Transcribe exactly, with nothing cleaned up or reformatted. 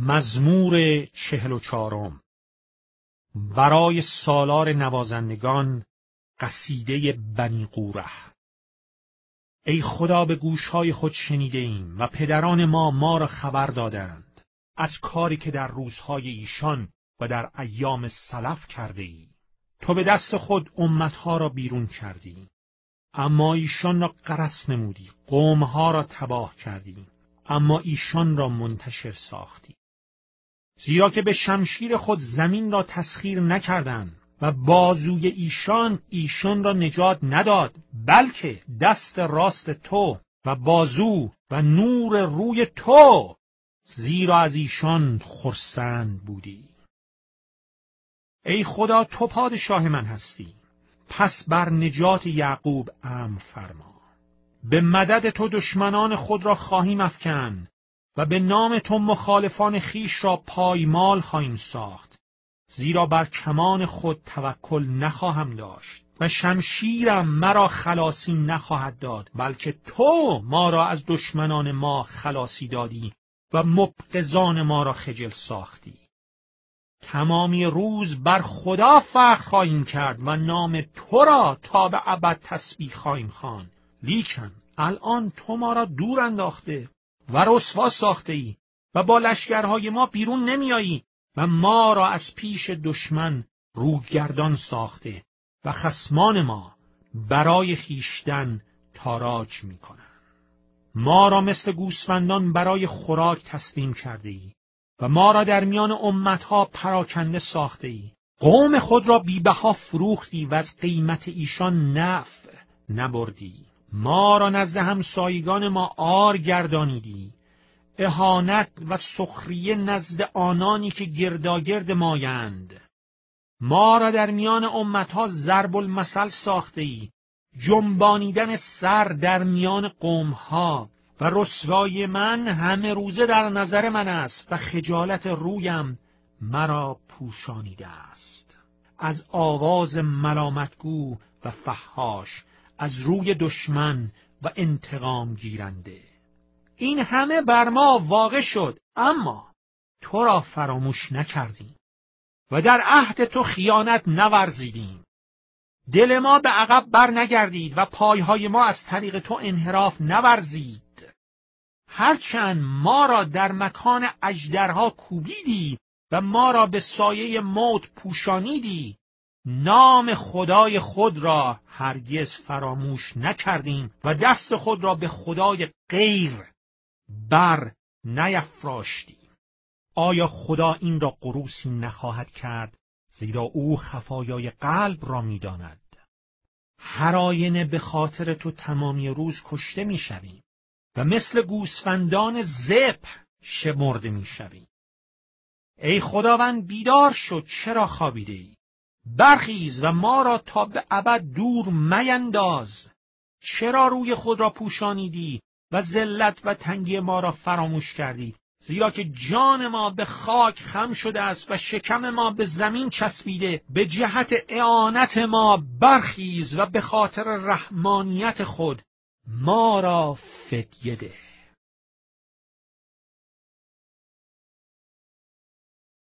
مزمور چهل و چهارم. برای سالار نوازندگان، قصیده بنی قوره. ای خدا، به گوشهای خود شنیده ایم و پدران ما ما را خبر دادند از کاری که در روزهای ایشان و در ایام سلف کرده ای. تو به دست خود امتها را بیرون کردی، اما ایشان را غرس نمودی. قومها را تباه کردی، اما ایشان را منتشر ساختی. زیرا که به شمشیر خود زمین را تسخیر نکردند و بازوی ایشان ایشان را نجات نداد، بلکه دست راست تو و بازو و نور روی تو، زیرا از ایشان خرسند بودی. ای خدا، تو پادشاه من هستی، پس بر نجات یعقوب امر فرما. به مدد تو دشمنان خود را خواهیم افکند و به نام تو مخالفان خیش را پایمال خواهیم ساخت. زیرا بر کمان خود توکل نخواهم داشت و شمشیرم مرا خلاصی نخواهد داد، بلکه تو ما را از دشمنان ما خلاصی دادی و مبغضان ما را خجل ساختی. تمامی روز بر خدا فخر خواهیم کرد و نام تو را تا به ابد تسبیح خواهیم خواند. لیکن الان تو ما را دور انداخته و رسوا ساخته ای و با لشکرهای ما بیرون نمی آیی و ما را از پیش دشمن روگردان ساخته و خصمان ما برای خیشتن تاراج می کنند. ما را مثل گوسفندان برای خوراک تسلیم کرده ای و ما را در میان امتها پراکنده ساخته ای. قوم خود را بی بها فروختی و از قیمت ایشان نفع نبردی. ما را نزد همسایگان ما عار گردانیدی، اهانت و سخریه نزد آنانی که گرداگرد مایند. ما را در میان امتها ضرب المثل ساخته ای، جنبانیدن سر در میان قومها. و رسوایی من همه روزه در نظر من است و خجالت رویم مرا پوشانیده است. از آواز ملامتگو و فحاش، از روی دشمن و انتقام گیرنده. این همه بر ما واقع شد، اما تو را فراموش نکردیم و در عهد تو خیانت نورزیدیم. دل ما به عقب بر نگردید و پایهای ما از طریق تو انحراف نورزید. هرچند ما را در مکان اژدرها کوبیدی و ما را به سایه موت پوشانیدی، نام خدای خود را هرگز فراموش نکردیم و دست خود را به خدای غیر بر نیفراشتیم. آیا خدا این را غروسی نخواهد کرد؟ زیرا او خفایای قلب را می‌داند. هر آینه به خاطر تو تمامی روز کشته می‌شویم و مثل گوسفندان ذبح شمرده می‌شویم. ای خداوند، بیدار شد، چرا خوابیده ای؟ برخیز و ما را تا به ابد دور مینداز. چرا روی خود را پوشانیدی و ذلت و تنگی ما را فراموش کردی؟ زیرا که جان ما به خاک خم شده است و شکم ما به زمین چسبیده. به جهت اعانت ما برخیز و به خاطر رحمانیت خود ما را فدیه ده.